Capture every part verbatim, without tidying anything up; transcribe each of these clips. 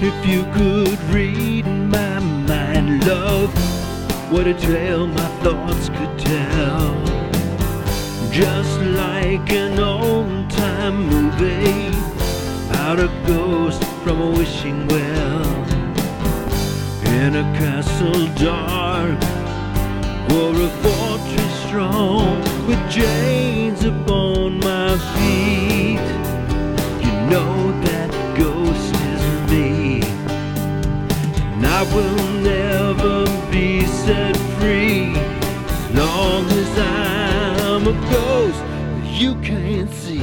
If you could read my mind, love, what a tale my thoughts could tell. Just like an old-time movie about a ghost from a wishing well, in a castle dark or a fortress strong, with chains upon my feet. You know that ghost is me, and I will never be set free as long as I'm a ghost that you can't see.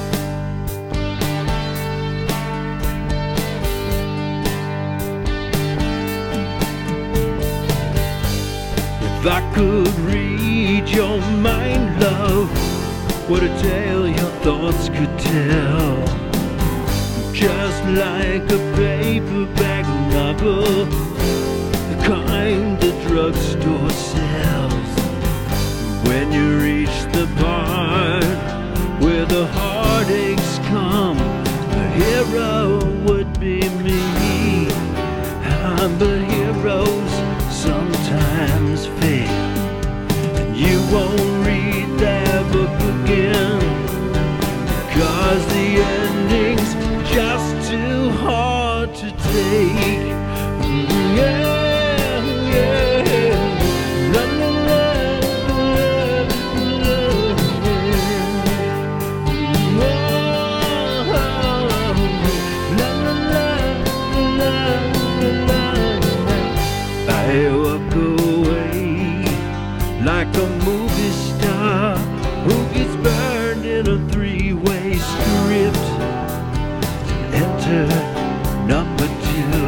If I could read your mind, love, what a tale your thoughts could tell. Just like a paperback novel, the kind the drugstore sells. When you reach the part where the heartaches come, the hero would be me. Ah, but heroes sometimes fail, and you won't read that book again, cause the ending's just too hard to take. Mm, yeah, yeah. La, la, la, la, la, oh, la, la, la, la, la. I walk away like a movie star who gets burned in a three-way script. Enter number two,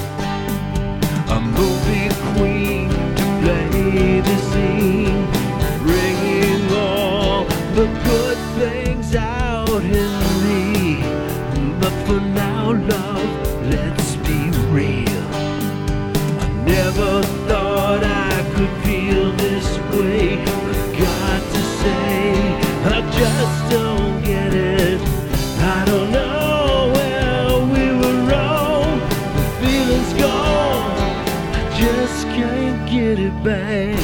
a movie queen to play the scene, bringing all the good things out in me. But for now, love, let's be real. I never thought I could feel this way. I've got to say, I just don't get it. I don't know can't get it back.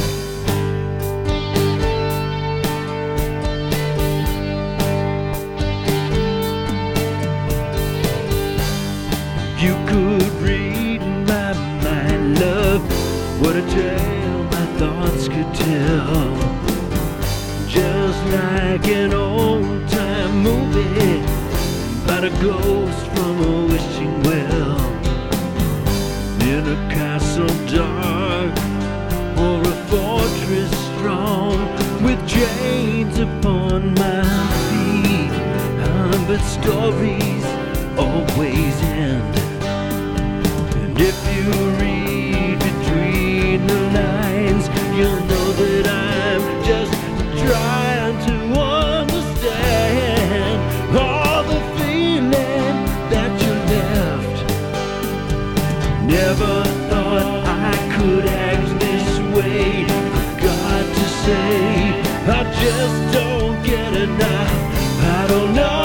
You could read my mind, love, what a tale my thoughts could tell. Just like an old-time movie about a ghost from a wishing well, in a castle dark or a fortress strong, with chains upon my feet. Ah, but stories always end, and if you read between the lines, you'll know that I'm just trying to understand all the feeling that you left. Never thought I could act this way. I've got to say, I just don't get it now. I don't know